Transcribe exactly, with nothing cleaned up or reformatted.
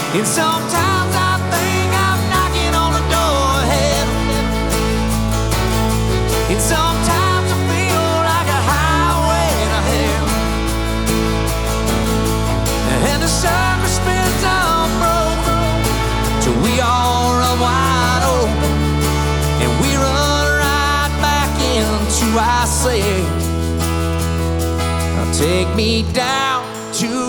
And sometimes I think I'm knocking on the door of heaven. And sometimes I feel like a highway to hell. And the circle spins unbroken till we all run wide open, and we run right back into ourselves. Now take me down to